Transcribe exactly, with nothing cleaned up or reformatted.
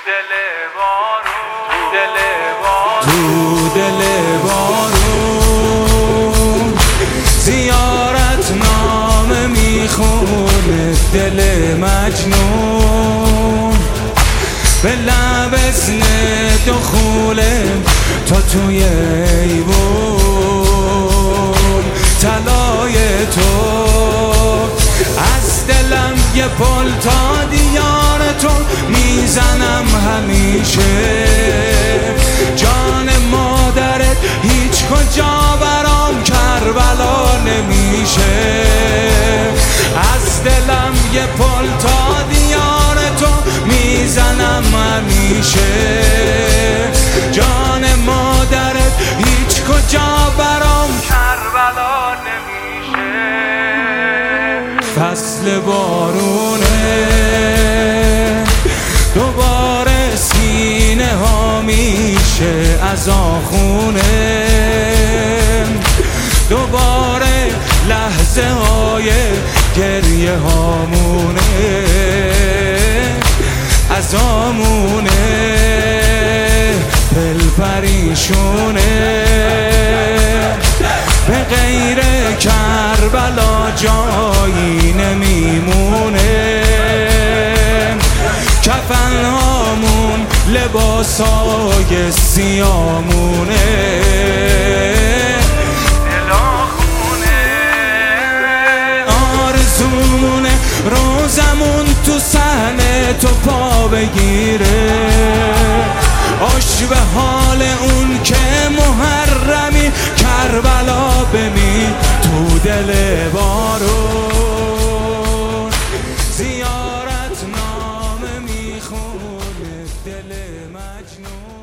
دل بارون دل بارون تو دل بارون زیارت نامه میخونه دل مجنون به لب اسم دخوله تا توی ایوون طلای تو از دلم یه پل تا دیار تو میزنم همیشه جان مادرت هیچ کجا برام کربلا نمیشه از دلم یه پل تا دیار تو میزنم همیشه جان مادرت هیچ کجا برام کربلا نمیشه فصل بارونه دوباره سینه ها میشه از آخونه دوباره لحظه های گریه هامونه از آمونه دل پریشونه به غیر کربلا جایی نمیمونه کفن هامون لباسای سیامونه آرزومونه روزمون تو صحنه تو پا بگیره عاشق حال اون که محرمی کربلا بمی تو دل بارون زیارت نامه میخونه دل مجنون.